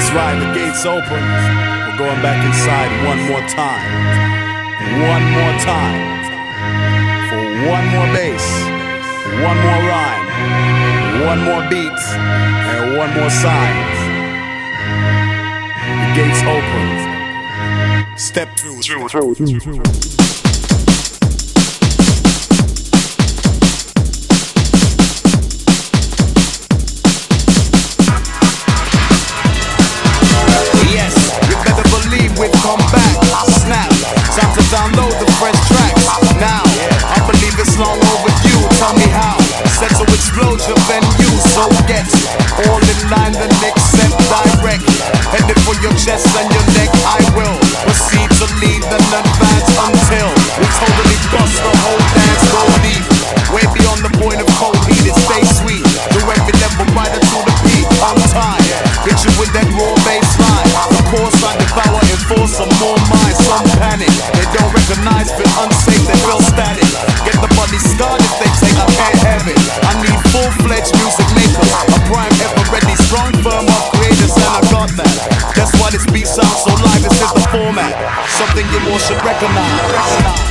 That's right, the gate's open. We're going back inside one more time. One more time. For one more bass, one more rhyme, one more beat, and one more sign. The gate's open. Step through. We've come back, snap, time to download the fresh tracks. Now, I believe it's long overdue, tell me how. Set to explode your venue, so get all in line, the next step direct. Headed for your chest and your neck, I will proceed to lead and advance until we totally bust the whole dance, go deep. Way beyond the point of cold heat, it stays sweet. Do every level right to the beat, on time. Hit you with that raw bass line. Of course I devour and force some more minds, some panic. They don't recognize, feel unsafe, they feel static. Get the body started, they take, I can't have it. I need full-fledged music makers, a prime ever ready, strong firm of creators, and I got that. That's why this beat sounds so live, this is the format. Something you all should recognize.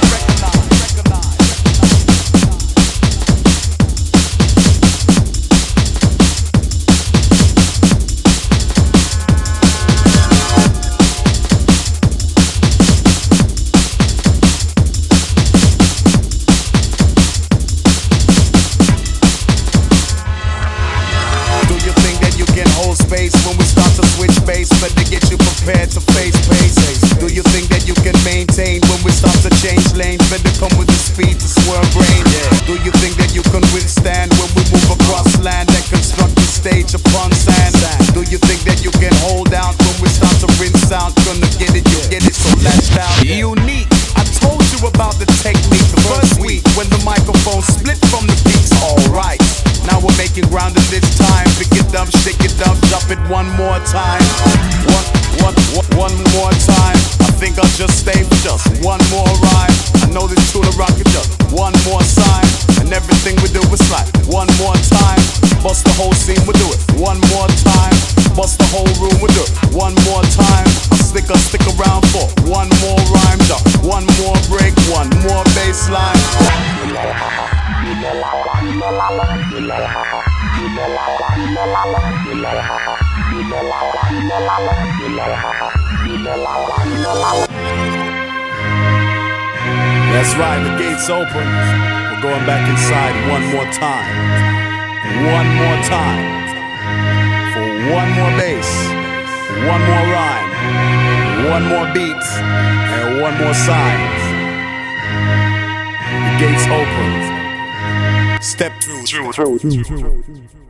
Space when we start to switch base, better get you prepared to face pace. Do you think that you can maintain when we start to change lanes? Better come with the speed to swerve rain. Do you think that you can withstand when we move across land and construct the stage upon sand? Do you think that you can hold out when we start to rinse out? Gonna get it, you get it, so latch down. Unique, I told you about the technique the first week when the microphone split from the beats. Alright, now we're making ground in this time. Pick it up, shake it up, drop it one more time. One more time. I think I'll just stay for just one more rhyme. I know this tune to rock it just one more sign. And everything we do is like one more time. Bust the whole scene, we'll do it one more time. Bust the whole room, we'll do it one more time. I'll stick around for one more rhyme, just one more break, one more bass line. That's right, the gate's open. We're going back inside one more time. One more time. For one more bass, one more rhyme, one more beat, and one more sign. The gate's open. Step through.